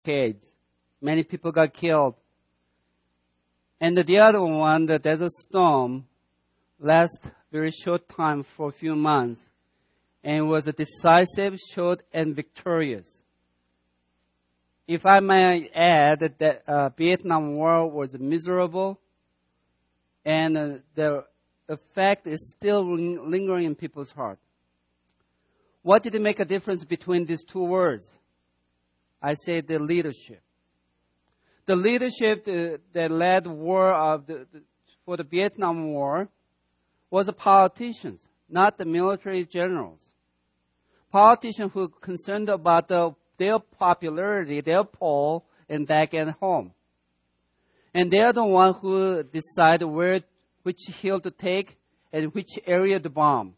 barricades. Many people got killed. And the other one, the Desert Storm, lasted very short time for a few months, and was a decisive, short, and victorious. If I may add that Vietnam War was miserable, and the effect is still lingering in people's heart. What did it make a difference between these two words? I say the leadership. The leadership that led war for the Vietnam War was the politicians, not the military generals. Politicians who were concerned about their popularity, their poll, and back at home. And they're the ones who decide which hill to take and which area to bomb.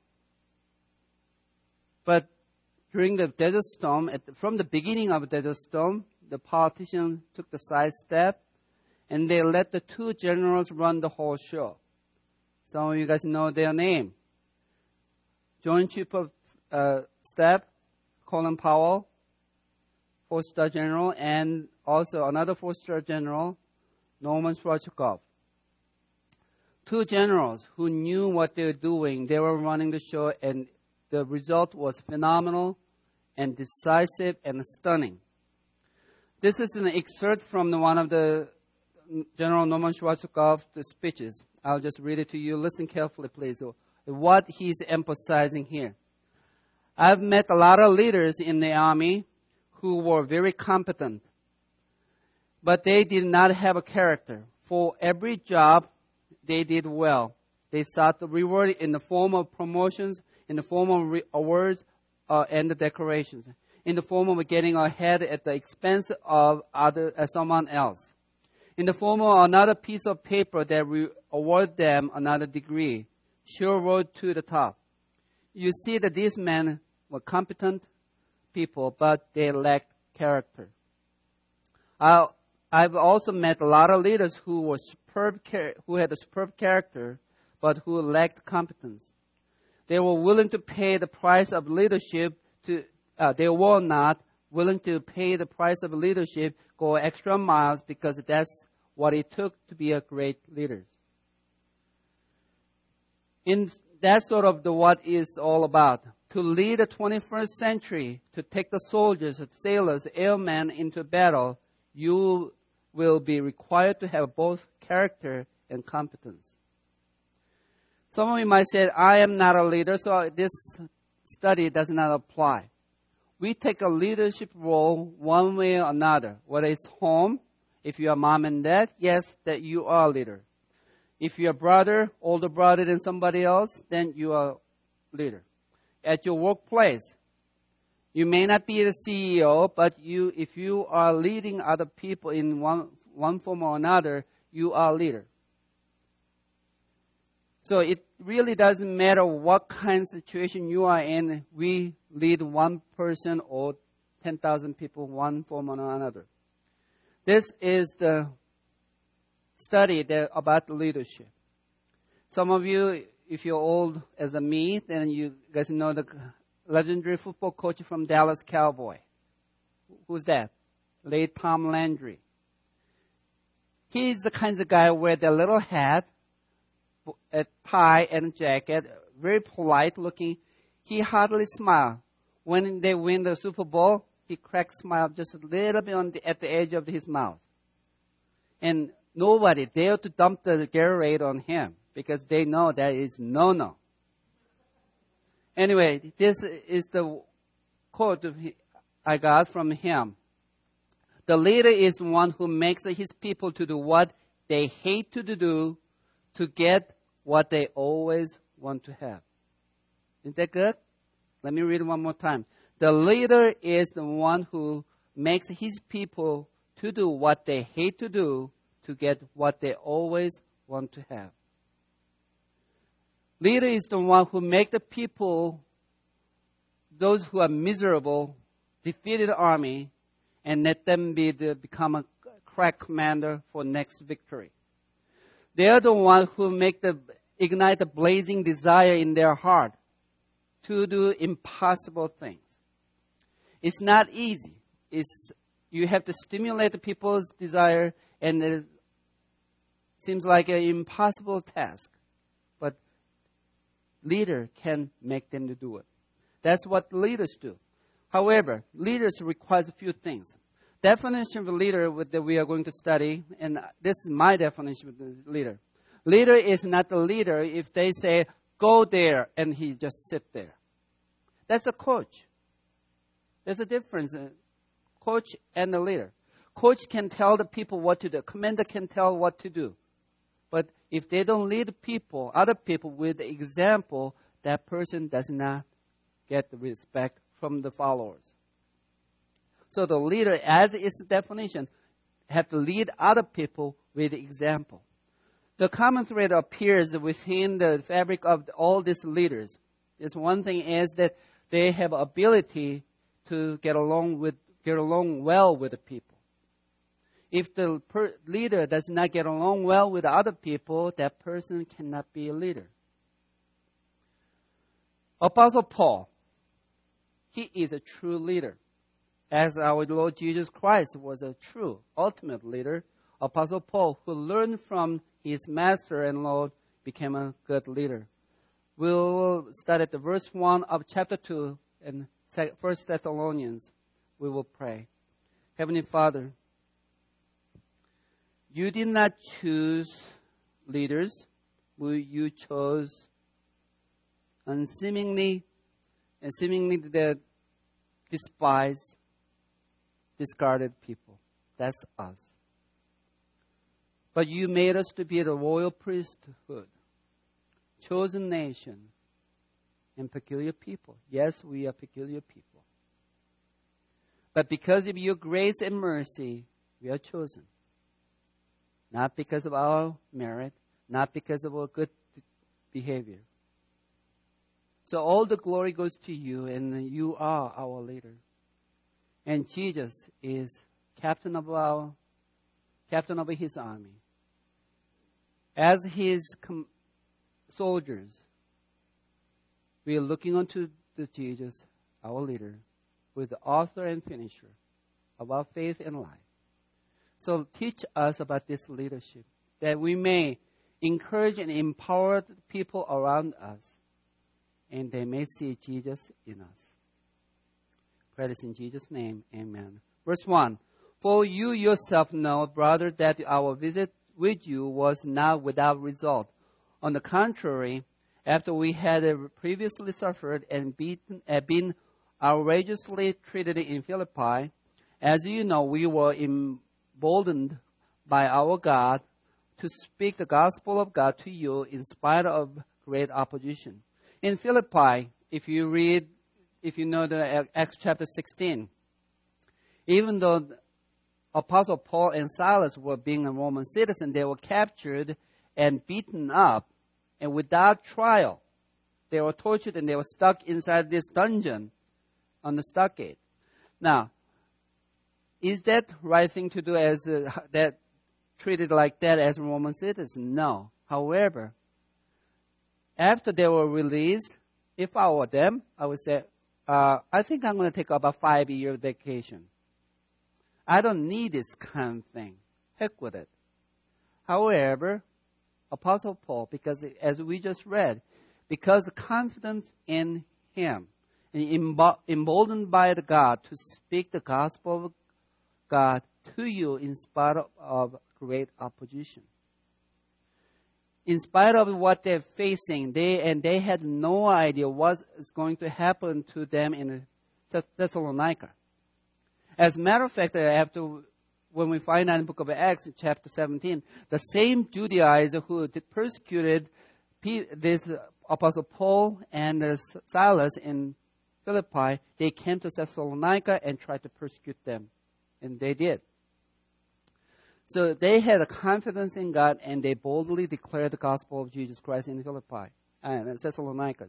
But during the Desert Storm, from the beginning of the Desert Storm, the politicians took the side step, and they let the two generals run the whole show. Some of you guys know their name. Joint Chief of Staff, Colin Powell, 4-star general, and also another 4-star general, Norman Schwarzkopf. Two generals who knew what they were doing. They were running the show, and the result was phenomenal and decisive and stunning. This is an excerpt from one of the General Norman Schwarzkopf's speeches. I'll just read it to you. Listen carefully, please, what he's emphasizing here. I've met a lot of leaders in the Army who were very competent, but they did not have a character. For every job, they did well. They sought the reward in the form of promotions, in the form of awards, and the decorations, in the form of getting ahead at the expense of someone else, in the form of another piece of paper that will award them another degree, sure road to the top. You see that these men were competent people, but they lacked character. I've also met a lot of leaders who had a superb character, but who lacked competence. They were willing to pay the price of leadership. They were not willing to pay the price of leadership, go extra miles, because that's what it took to be a great leader. That's sort of what it's all about. To lead the 21st century, to take the soldiers, the sailors, the airmen into battle, you will be required to have both character and competence. Some of you might say, I am not a leader, so this study does not apply. We take a leadership role one way or another. Whether it's home, if you are mom and dad, yes, that you are a leader. If you're a brother, older brother than somebody else, then you are a leader. At your workplace, you may not be the CEO, but if you are leading other people in one form or another, you are a leader. So it really doesn't matter what kind of situation you are in. We lead one person or 10,000 people one form or another. This is the study about leadership. Some of you, if you're old as me, then you guys know the legendary football coach from Dallas Cowboy. Who's that? Late Tom Landry. He's the kind of guy who wears a little hat, a tie and jacket, very polite looking. He hardly smiles. When they win the Super Bowl, he cracks smile just a little bit at the edge of his mouth. And nobody dare to dump the Gatorade on him because they know that is no-no. Anyway, this is the quote I got from him. The leader is the one who makes his people to do what they hate to do to get what they always want to have. Isn't that good? Let me read it one more time. The leader is the one who makes his people to do what they hate to do to get what they always want to have. Leader is the one who makes the people, those who are miserable, defeated army, and let them become a crack commander for next victory. They are the ones who ignite the blazing desire in their heart to do impossible things. It's not easy. You have to stimulate people's desire, and it seems like an impossible task. But leader can make them to do it. That's what leaders do. However, leaders requires a few things. Definition of a leader that we are going to study, and this is my definition of the leader. Leader is not the leader if they say, go there, and he just sit there. That's a coach. There's a difference. Coach and the leader. Coach can tell the people what to do. Commander can tell what to do. But if they don't lead people, other people with example, that person does not get the respect from the followers. So the leader, as its definition, have to lead other people with example. The common thread appears within the fabric of all these leaders. This one thing is that they have ability to get along well with the people. If the leader does not get along well with other people, that person cannot be a leader. Apostle Paul, he is a true leader. As our Lord Jesus Christ was a true, ultimate leader, Apostle Paul, who learned from his master and Lord, became a good leader. We'll start at the verse 1 of chapter 2 and 1 Thessalonians. We will pray. Heavenly Father, you did not choose leaders, but you chose seemingly the despised, discarded people. That's us. But you made us to be the royal priesthood, chosen nation, and peculiar people. Yes, we are peculiar people. But because of your grace and mercy, we are chosen. Not because of our merit, not because of our good behavior. So all the glory goes to you, and you are our leader. And Jesus is captain of his army. As his soldiers, we are looking unto the Jesus, our leader, who is the author and finisher of our faith and life. So teach us about this leadership, that we may encourage and empower the people around us, and they may see Jesus in us. Pray this in Jesus' name, amen. Verse 1, for you yourself know, brother, that our visit with you was not without result. On the contrary, after we had previously suffered and been outrageously treated in Philippi, as you know, we were emboldened by our God to speak the gospel of God to you in spite of great opposition. In Philippi, if you know the Acts chapter 16, even though Apostle Paul and Silas were being a Roman citizen, they were captured and beaten up, and without trial, they were tortured and they were stuck inside this dungeon on the stockade. Now, is that right thing to do as that treated like that as a Roman citizen? No. However, after they were released, if I were them, I would say, I think I'm going to take about 5-year vacation. I don't need this kind of thing. Heck with it. However, Apostle Paul, because as we just read, because confidence in him, and emboldened by the God to speak the gospel of God to you in spite of great opposition. In spite of what they're facing, they had no idea what is going to happen to them in Thessalonica. As a matter of fact, when we find out in the book of Acts, chapter 17, the same Judaizers who persecuted this Apostle Paul and Silas in Philippi, they came to Thessalonica and tried to persecute them. And they did. So they had a confidence in God, and they boldly declared the gospel of Jesus Christ in Philippi and Thessalonica.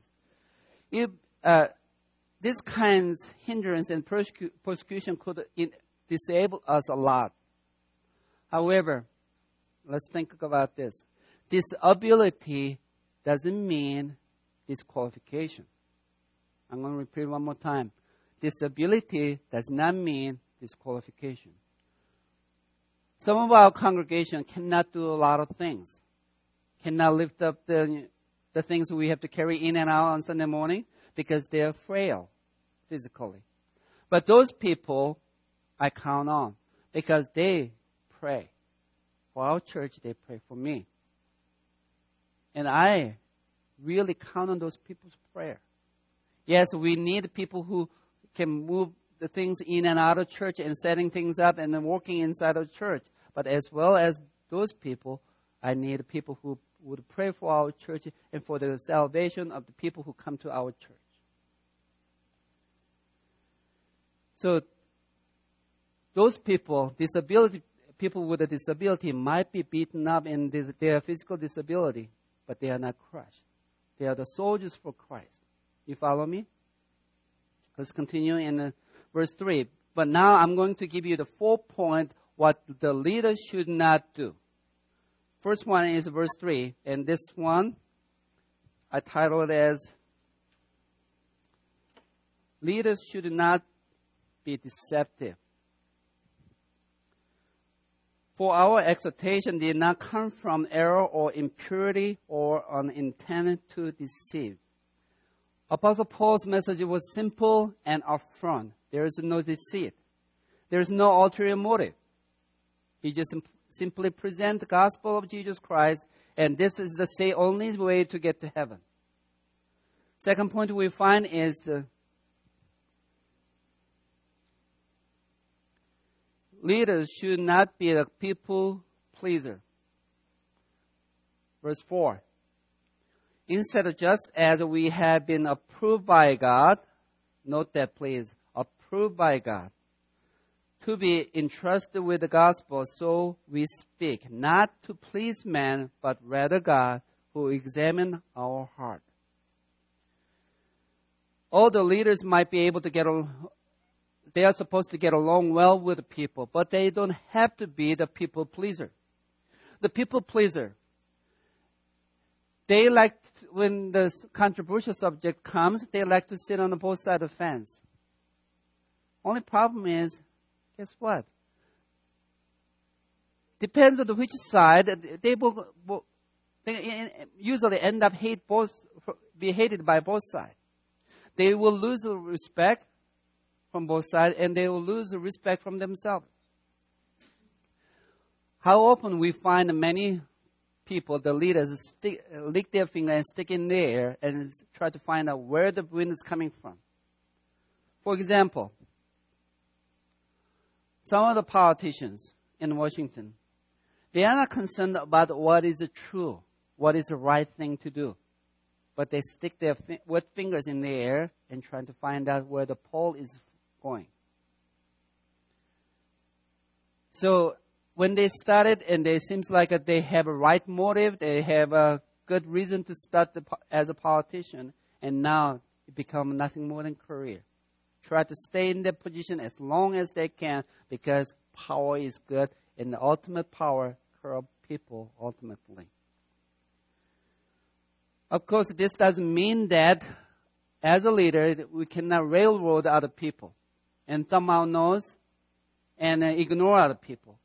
This kind of hindrance and persecution could disable us a lot. However, let's think about this. Disability doesn't mean disqualification. I'm going to repeat one more time. Disability does not mean disqualification. Some of our congregation cannot do a lot of things. Cannot lift up the things we have to carry in and out on Sunday morning because they are frail physically. But those people I count on because they pray. For our church, they pray for me. And I really count on those people's prayer. Yes, we need people who can move the things in and out of church and setting things up and then working inside of church. But as well as those people, I need people who would pray for our church and for the salvation of the people who come to our church. So those people, people with a disability might be beaten up in their physical disability, but they are not crushed. They are the soldiers for Christ. You follow me? Let's continue in verse 3. But now I'm going to give you the 4 points what the leader should not do. First one is verse 3, and this one I titled as Leaders should not be deceptive. For our exhortation did not come from error or impurity or an intent to deceive. Apostle Paul's message was simple and upfront. There is no deceit. There is no ulterior motive. He just simply presents the gospel of Jesus Christ, and this is the only way to get to heaven. Second point we find is the leaders should not be a people pleaser. Verse 4. Instead of just as we have been approved by God, note that please, approved by God, to be entrusted with the gospel, so we speak, not to please man, but rather God, who examines our heart. All the leaders might be able to they are supposed to get along well with the people, but they don't have to be the people pleaser. The people pleaser, they like, when the controversial subject comes, they like to sit on both sides of the fence. Only problem is, guess what? Depends on which side, they usually end up be hated by both sides. They will lose respect from both sides, and they will lose the respect from themselves. How often we find many people, the leaders, lick their finger and stick in the air and try to find out where the wind is coming from. For example, some of the politicians in Washington, they are not concerned about what is true, what is the right thing to do. But they stick their wet fingers in the air and try to find out where the pole is going. So when they started, and it seems like they have a right motive, they have a good reason to start as a politician, and now it becomes nothing more than career. Try to stay in their position as long as they can because power is good, and the ultimate power corrupts people ultimately. Of course, this doesn't mean that as a leader we cannot railroad other people and thumb our nose and ignore other people.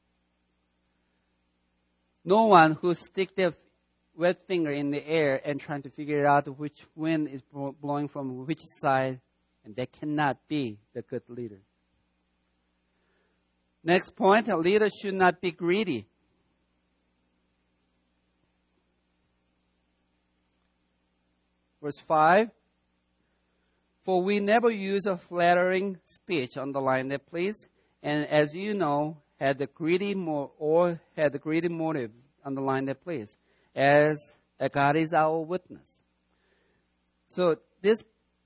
No one who sticks their wet finger in the air and trying to figure out which wind is blowing from which side, and they cannot be the good leaders. Next point, a leader should not be greedy. Verse 5, for we never use a flattering speech, underline that please, and as you know, had the greedy motives, underline that please, as God is our witness. So these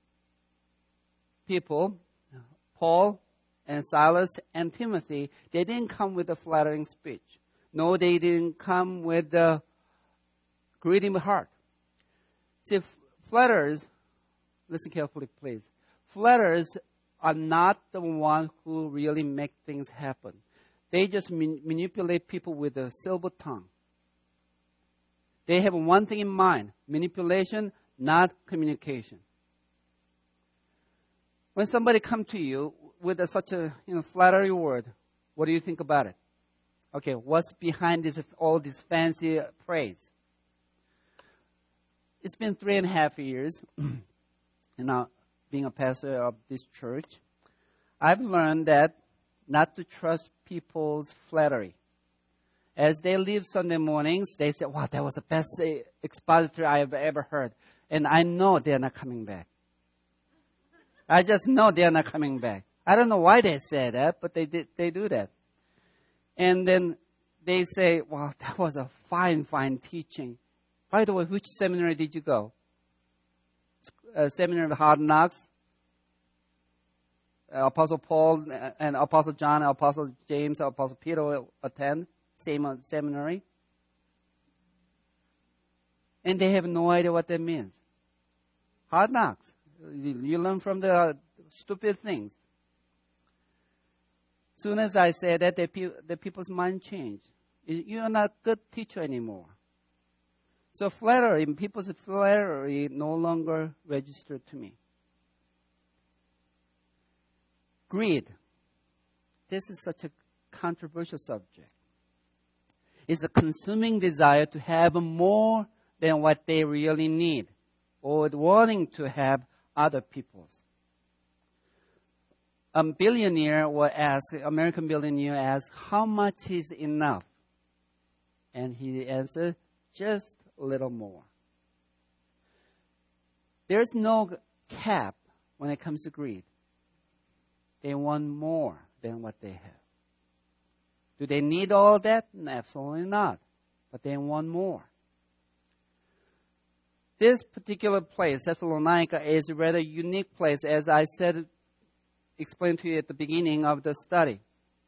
people, Paul and Silas and Timothy, they didn't come with a flattering speech. No, they didn't come with a greedy heart. See, flatterers, listen carefully please, flatterers are not the one who really make things happen. They just manipulate people with a silver tongue. They have one thing in mind, manipulation, not communication. When somebody comes to you with such a flattering word, what do you think about it? Okay, what's behind all this fancy praise? It's been 3.5 years, now being a pastor of this church. I've learned that not to trust people's flattery. As they leave Sunday mornings, they say, wow, that was the best expositor I have ever heard. And I know they're not coming back. I just know they're not coming back. I don't know why they say that, but they do that. And then they say, wow, that was a fine teaching. By the way, which seminary did you go? Seminary of Hard Knocks? Apostle Paul and Apostle John, Apostle James, Apostle Peter attend same seminary. And they have no idea what that means. Hard knocks. You learn from the stupid things. Soon as I say that, the people's mind change. You're not a good teacher anymore. So people's flattery no longer registered to me. Greed. This is such a controversial subject. It's a consuming desire to have more than what they really need, or wanting to have other people's. American billionaire asked, how much is enough? And he answered, just a little more. There's no cap when it comes to greed. They want more than what they have. Do they need all that? Absolutely not. But they want more. This particular place, Thessalonica, is a rather unique place, as I explained to you at the beginning of the study.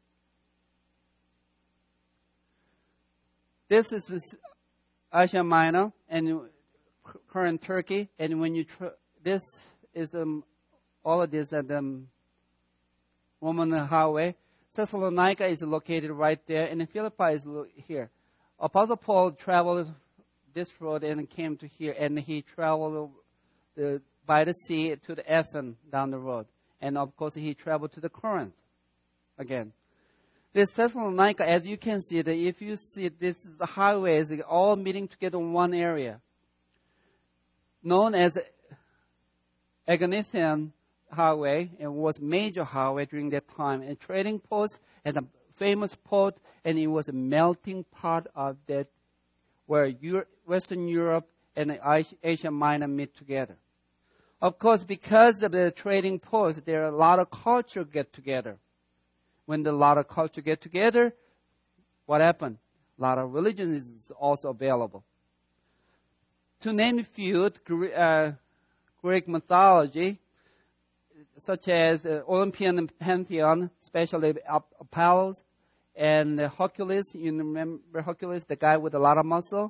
This is Asia Minor and current Turkey, and when this is all of this at the Roman highway. Thessalonica is located right there, and Philippi is here. Apostle Paul traveled this road and came to here, and he traveled by the sea to the Athens down the road. And of course, he traveled to the Corinth again. This Thessalonica, as you can see, if you see this is the highways all meeting together in one area, known as Aganithian Highway, and was major highway during that time, and trading post and a famous port, and it was a melting pot of that where Western Europe and Asia Minor meet together. Of course, because of the trading post, there are a lot of culture get together. When a lot of culture get together, what happened? A lot of religion is also available. To name a few, Greek mythology, such as the Olympian pantheon, especially Apollo and Hercules. You remember Hercules, the guy with a lot of muscle?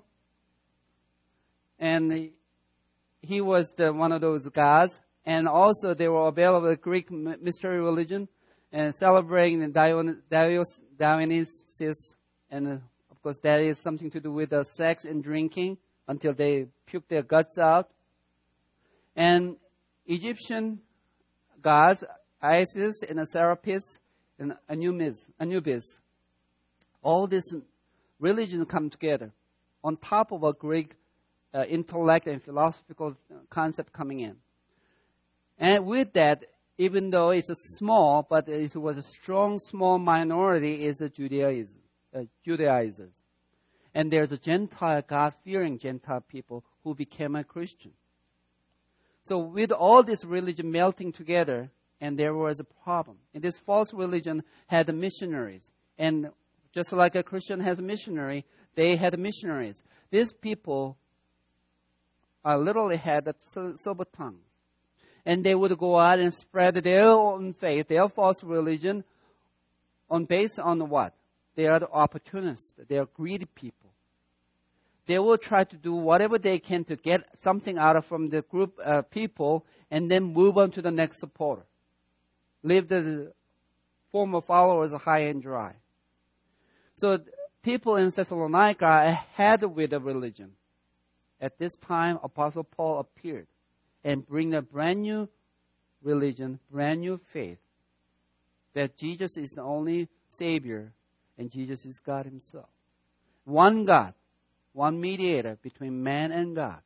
And he was one of those gods. And also they were available Greek mystery religion and celebrating the Dionysus. And of course that is something to do with sex and drinking until they puke their guts out. And Egyptian gods, Isis and Serapis and Anubis. All this religion come together on top of a Greek intellect and philosophical concept coming in. And with that, even though it's a small, but it was a small minority, is a Judaizers. And there's a Gentile, God-fearing Gentile people who became a Christian. So with all this religion melting together, and there was a problem. And this false religion had missionaries. And just like a Christian has a missionary, they had missionaries. These people literally had silver tongues. And they would go out and spread their own faith, their false religion, based on what? They are the opportunists. They are greedy people. They will try to do whatever they can to get something out from the group of people and then move on to the next supporter. Leave the former followers high and dry. So people in Thessalonica had with the religion. At this time, Apostle Paul appeared and bring a brand new religion, brand new faith, that Jesus is the only Savior and Jesus is God himself. One God, one mediator between man and God.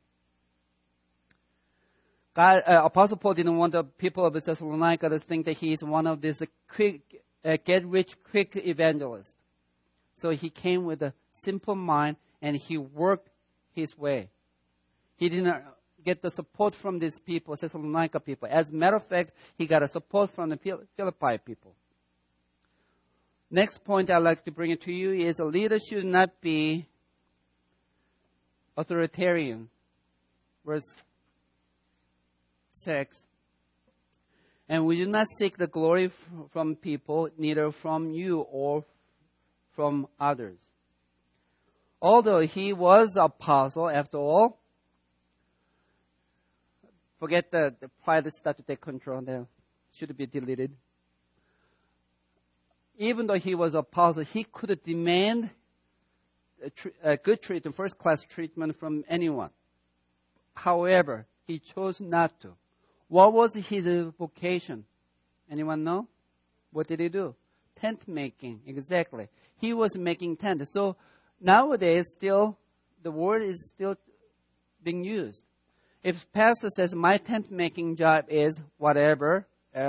Apostle Paul didn't want the people of Thessalonica to think that he is one of these get-rich-quick evangelists. So he came with a simple mind and he worked his way. He didn't get the support from these people, Thessalonica people. As a matter of fact, he got a support from the Philippi people. Next point I'd like to bring it to you is a leader should not be authoritarian. Verse 6. And we do not seek the glory from people, neither from you or from others. Although he was apostle, after all, forget the pride start to take control. That should be deleted. Even though he was apostle, he could demand a good treatment, first-class treatment from anyone. However, he chose not to. What was his vocation? Anyone know? What did he do? Tent making, exactly. He was making tents. So nowadays, still, the word is still being used. If pastor says, my tent making job is whatever,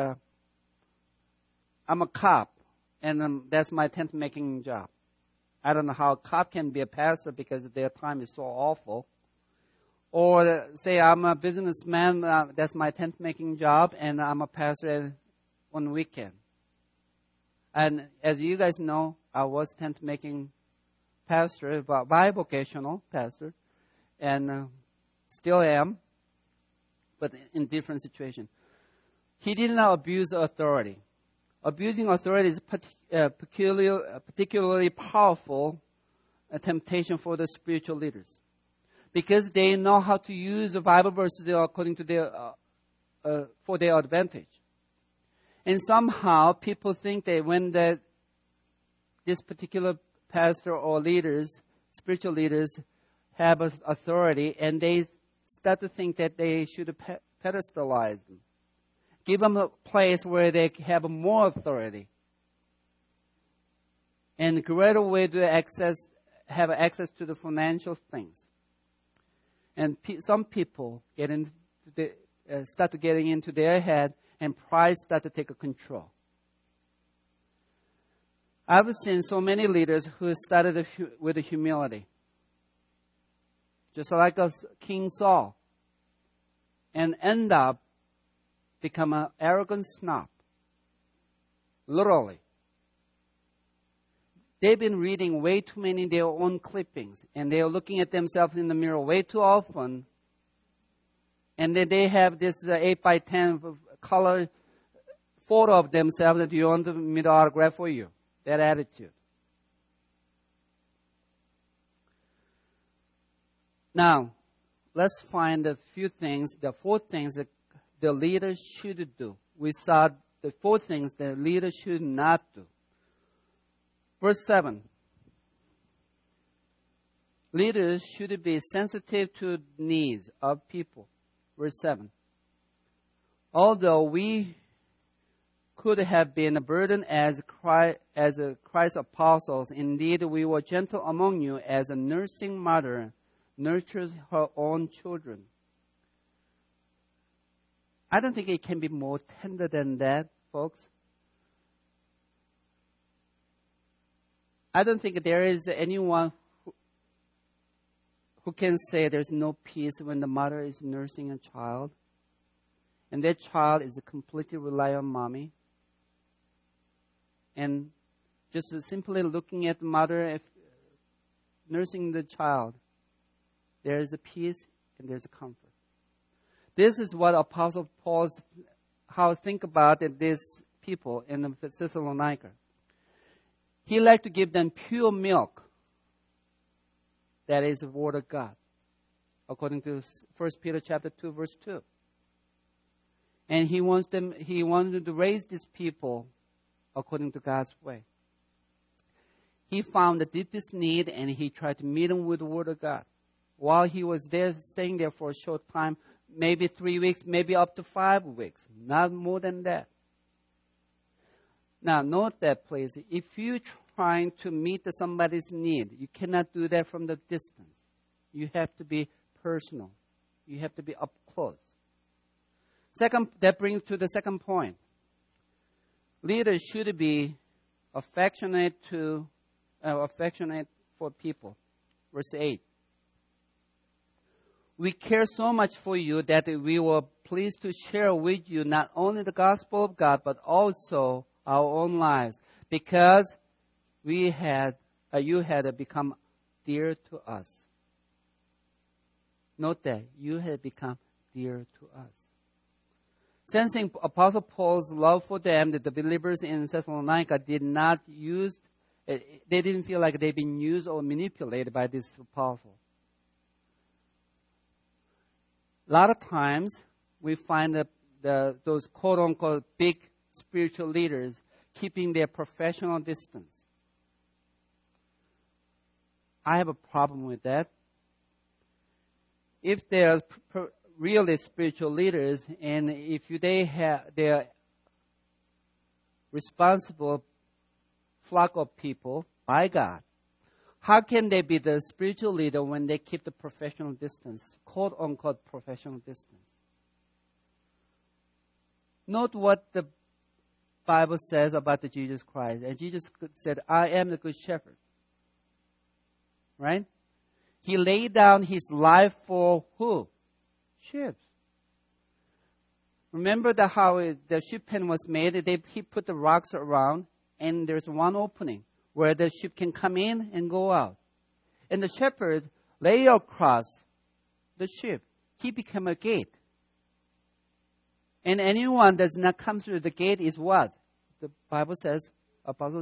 I'm a cop, and that's my tent making job. I don't know how a cop can be a pastor because their time is so awful. Or say I'm a businessman, that's my tent making job, and I'm a pastor on weekend. And as you guys know, I was tent making pastor, bivocational pastor, and still am, but in different situation. He did not abuse authority. Abusing authority is particularly powerful temptation for the spiritual leaders, because they know how to use the Bible verses according to their for their advantage. And somehow people think that when this particular pastor or leaders, spiritual leaders, have authority, and they start to think that they should pedestalize them, give them a place where they have more authority, and a greater way to have access to the financial things. And some people start to getting into their head, and pride start to take control. I've seen so many leaders who started with humility, just like King Saul, and end up become an arrogant snob. Literally. They've been reading way too many of their own clippings, and they're looking at themselves in the mirror way too often. And then they have this 8x10 color photo of themselves that you want me to autograph for you. That attitude. Now, let's find the four things that the leader should do. We saw the four things the leader should not do. Verse 7. Leaders should be sensitive to needs of people. Verse 7. Although we could have been a burden as Christ's apostles, indeed we were gentle among you as a nursing mother nurtures her own children. I don't think it can be more tender than that, folks. I don't think there is anyone who can say there's no peace when the mother is nursing a child, and that child is completely reliant on mommy. And just simply looking at the mother nursing the child, there is a peace and there's a comfort. This is what Apostle Paul think about these people in Thessalonica. He liked to give them pure milk. That is the word of God, according to 1 Peter chapter 2, verse 2. And he wanted to raise these people according to God's way. He found the deepest need, and he tried to meet them with the word of God. While he was there, staying there for a short time, maybe 3 weeks, maybe up to 5 weeks, not more than that. Now, note that, please. If you trying to meet somebody's need. You cannot do that from the distance. You have to be personal. You have to be up close. That brings to the second point. Leaders should be affectionate for people. Verse 8. We care so much for you that we were pleased to share with you not only the gospel of God, but also our own lives, because you had become dear to us. Note that you had become dear to us. Sensing Apostle Paul's love for them, that the believers in Thessalonica they didn't feel like they've been used or manipulated by this apostle. A lot of times, we find that those quote-unquote big spiritual leaders keeping their professional distance. I have a problem with that. If they're really spiritual leaders, and if they're responsible flock of people by God, how can they be the spiritual leader when they keep the professional distance, quote-unquote professional distance? Note what the Bible says about the Jesus Christ. And Jesus said, I am the good shepherd. Right? He laid down his life for who? Sheep. Remember how the sheep pen was made? He put the rocks around, and there's one opening where the sheep can come in and go out. And the shepherd lay across the sheep. He became a gate. And anyone does not come through the gate is what? The Bible says, Book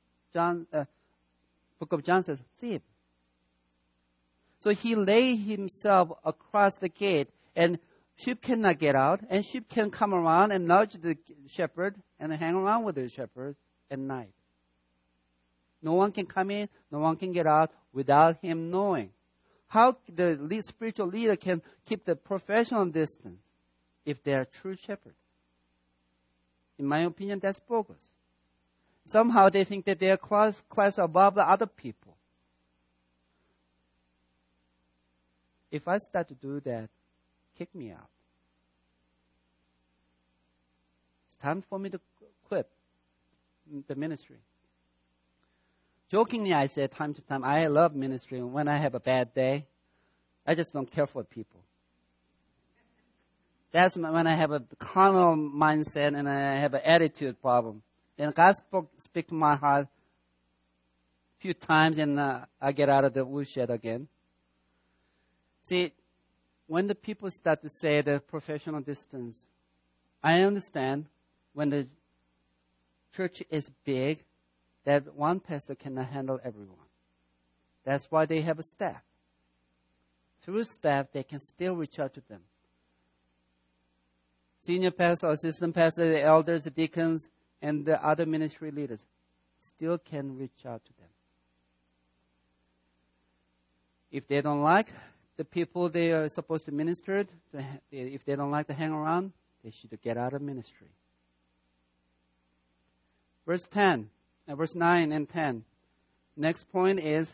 of John says, thief. So he lay himself across the gate, and sheep cannot get out, and sheep can come around and nudge the shepherd and hang around with the shepherd at night. No one can come in, no one can get out without him knowing. How the spiritual leader can keep the professional distance if they are true shepherd? In my opinion, that's bogus. Somehow they think that they are class above the other people. If I start to do that, kick me out. It's time for me to quit the ministry. Jokingly, I say time to time, I love ministry. When I have a bad day, I just don't care for people. That's when I have a carnal mindset and I have an attitude problem. Then God speak to my heart a few times, and I get out of the woodshed again. See, when the people start to say the professional distance, I understand when the church is big, that one pastor cannot handle everyone. That's why they have a staff. Through staff, they can still reach out to them. Senior pastor, assistant pastor, the elders, the deacons, and the other ministry leaders still can reach out to them. If they don't like the people they are supposed to minister to, if they don't like to hang around, they should get out of ministry. Verse 9 and 10. Next point is,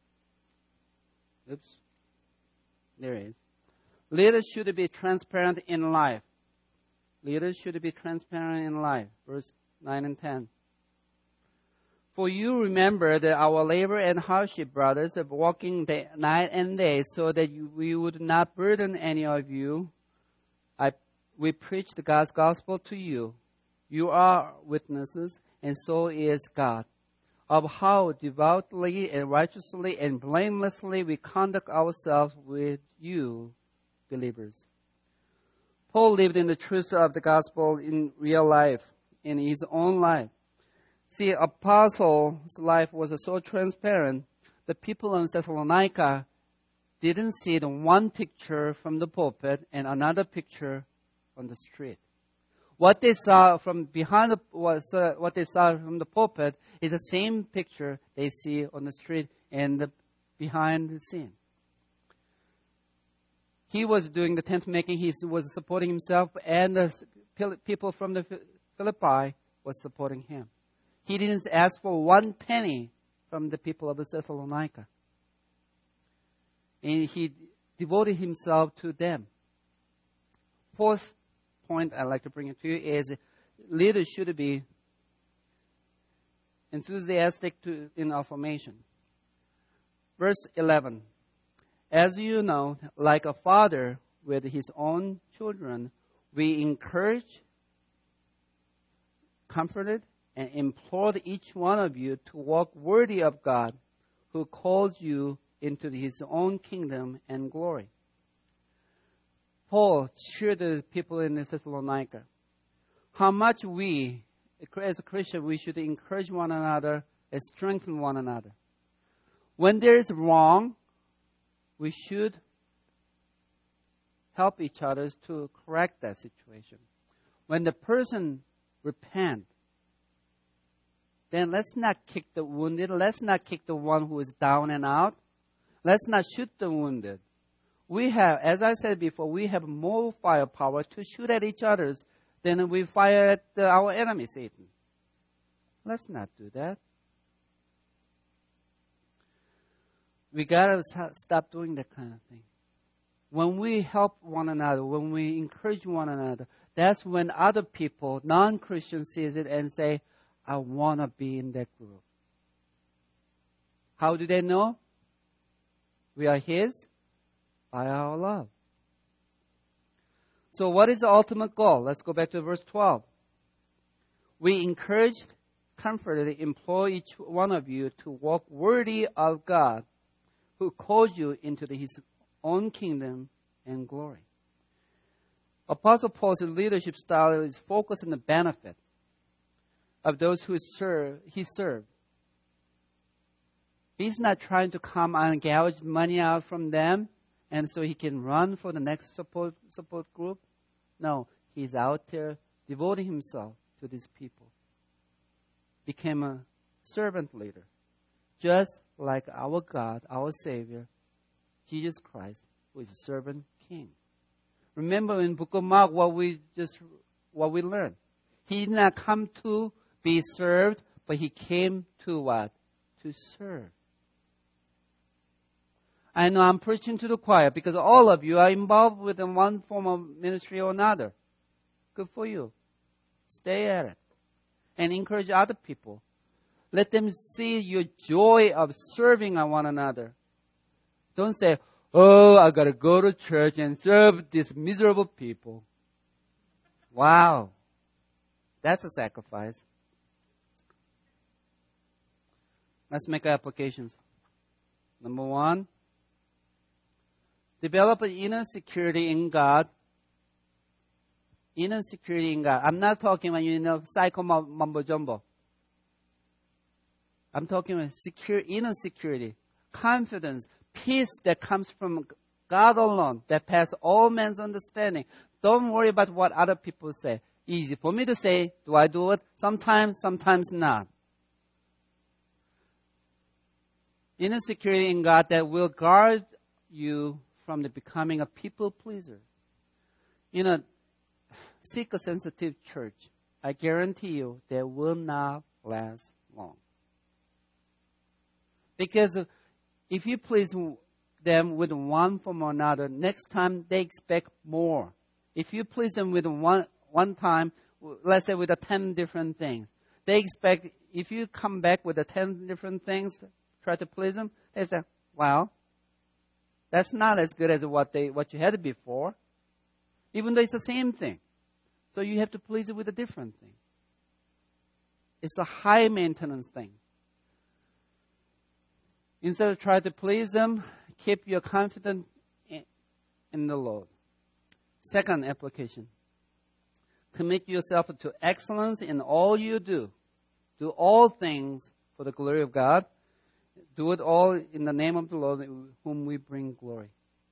there it is. Leaders should be transparent in life. Leaders should be transparent in life. Verse 9 and 10. For you remember that our labor and hardship, brothers, of working night and day, so that we would not burden any of you. We preached God's gospel to you. You are witnesses, and so is God, of how devoutly and righteously and blamelessly we conduct ourselves with you, believers. Paul lived in the truth of the gospel in real life, in his own life. See, apostle's life was so transparent. The people in Thessalonica didn't see the one picture from the pulpit and another picture on the street. What they saw from behind what they saw from the pulpit is the same picture they see on the street and behind the scene. He was doing the tent making. He was supporting himself, and the people from the Philippi was supporting him. He didn't ask for one penny from the people of Thessalonica. And he devoted himself to them. Fourth point I'd like to bring it to you is leaders should be enthusiastic in our formation. Verse 11. As you know, like a father with his own children, we encourage, comforted, and implored each one of you to walk worthy of God, who calls you into his own kingdom and glory. Paul cheered the people in Thessalonica. How much we, as a Christian, we should encourage one another and strengthen one another. When there is wrong, we should help each other to correct that situation. When the person repents, then let's not kick the wounded. Let's not kick the one who is down and out. Let's not shoot the wounded. We have, as I said before, we have more firepower to shoot at each other than we fire at our enemy, Satan. Let's not do that. We gotta stop doing that kind of thing. When we help one another, when we encourage one another, that's when other people, non-Christians, sees it and say, I want to be in that group. How do they know? We are His by our love. So what is the ultimate goal? Let's go back to verse 12. We encouraged, comforted, implore each one of you to walk worthy of God, who called you into His own kingdom and glory. Apostle Paul's leadership style is focused on the benefit of those who he served. He's not trying to come and gouge money out from them and so he can run for the next support group. No, he's out there devoting himself to these people. Became a servant leader, just like our God, our Savior, Jesus Christ, who is a servant king. Remember in Book of Mark what we learned. He did not come to be served, but he came to what? To serve. I know I'm preaching to the choir because all of you are involved with one form of ministry or another. Good for you. Stay at it. And encourage other people. Let them see your joy of serving one another. Don't say, oh, I got to go to church and serve these miserable people. Wow. That's a sacrifice. Let's make applications. Number 1, develop an inner security in God. Inner security in God. I'm not talking about, psycho mumbo jumbo. I'm talking about inner security, confidence, peace that comes from God alone, that passes all man's understanding. Don't worry about what other people say. Easy for me to say, do I do it? Sometimes, sometimes not. Inner security in God that will guard you from becoming a people pleaser. Seek a sensitive church. I guarantee you they will not last long. Because if you please them with one form or another, next time they expect more. If you please them with one time, let's say with 10 different things, they expect, if you come back with 10 different things, try to please them, they say, well, that's not as good as what you had before, even though it's the same thing. So you have to please it with a different thing. It's a high maintenance thing. Instead of trying to please them, keep your confidence in the Lord. Second application. Commit yourself to excellence in all you do. Do all things for the glory of God. Do it all in the name of the Lord, whom we bring glory.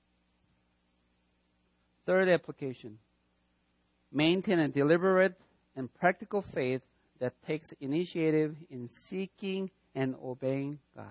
Third application. Maintain a deliberate and practical faith that takes initiative in seeking and obeying God.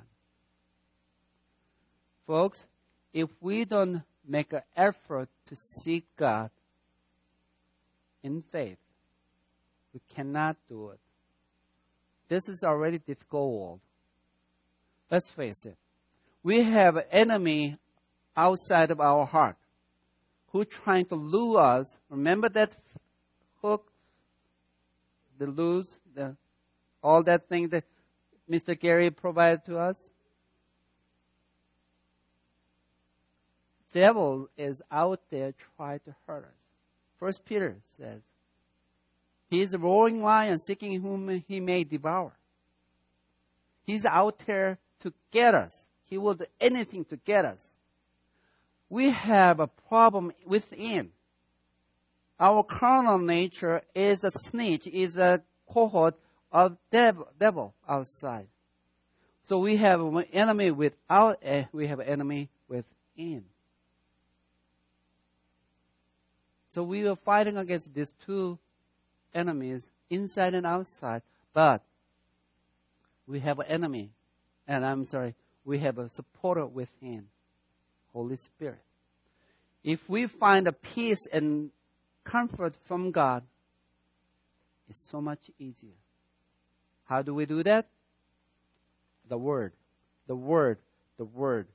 Folks, if we don't make an effort to seek God in faith, we cannot do it. This is already a difficult world. Let's face it. We have an enemy outside of our heart who's trying to lure us. Remember that hook, the lures, all that thing that Mr. Gary provided to us? Devil is out there trying to hurt us. First Peter says, he is a roaring lion seeking whom he may devour. He's out there to get us. He will do anything to get us. We have a problem within. Our carnal nature is a snitch, is a cohort of devil outside. So we have an enemy without, we have an enemy within. So we are fighting against these two enemies, inside and outside, but we have an enemy, we have a supporter within, Holy Spirit. If we find a peace and comfort from God, it's so much easier. How do we do that? The Word. The Word. The Word.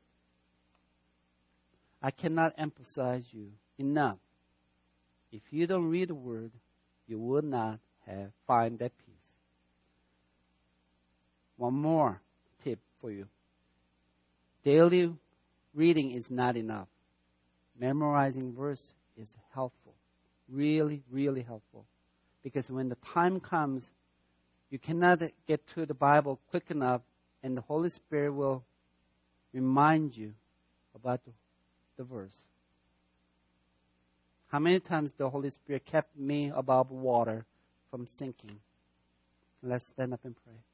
I cannot emphasize you enough. If you don't read the Word, you will not find that peace. One more tip for you. Daily reading is not enough. Memorizing verse is helpful. Really, really helpful. Because when the time comes, you cannot get to the Bible quick enough, and the Holy Spirit will remind you about the verse. How many times the Holy Spirit kept me above water from sinking? Let's stand up and pray.